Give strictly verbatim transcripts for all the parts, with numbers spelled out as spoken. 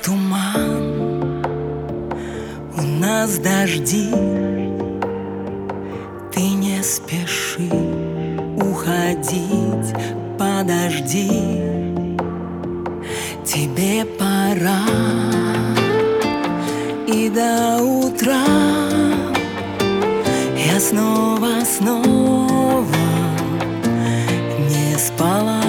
туман, у нас дожди. Ты не спеши уходить, подожди, тебе пора. И до утра я снова, снова не спала.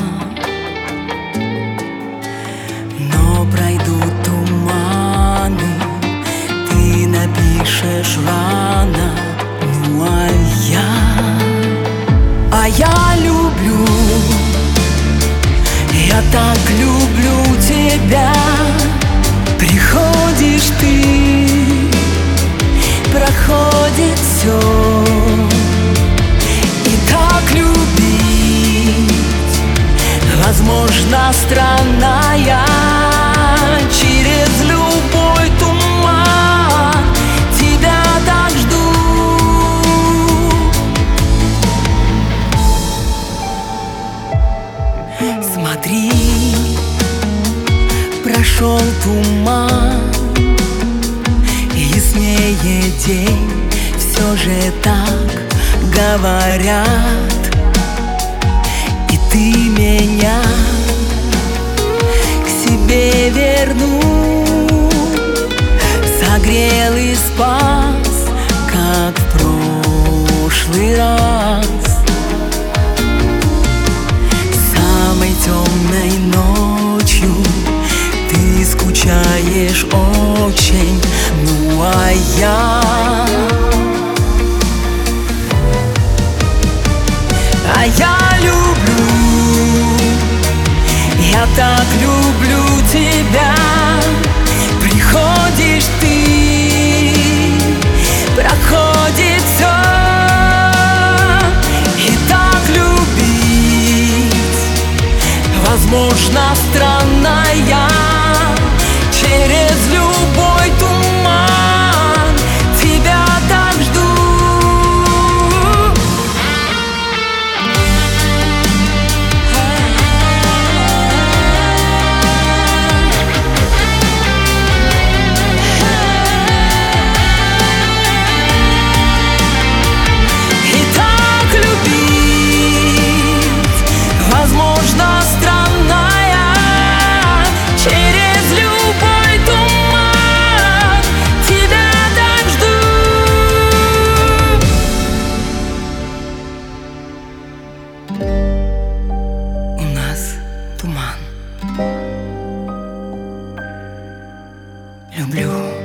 Но пройдут туманы, ты напишешь рано. Ну а я, а я люблю, я так люблю тебя. Приходишь ты, проходит все. И так любить возможно странная. Через любой туман тебя так жду. Смотри, прошел туман, яснее день, все же так говорят. И ты меня к себе вернул, согрел и спас, как в прошлый раз. Самой темной ночью ты скучаешь очень. Ну а я, а я люблю, я так люблю тебя. Приходишь ты, проходит все. И так любить возможно странная. Через любой туман тебя так жду. И так любить возможно странная. Через любой туман тебя так жду. У нас туман. Люблю.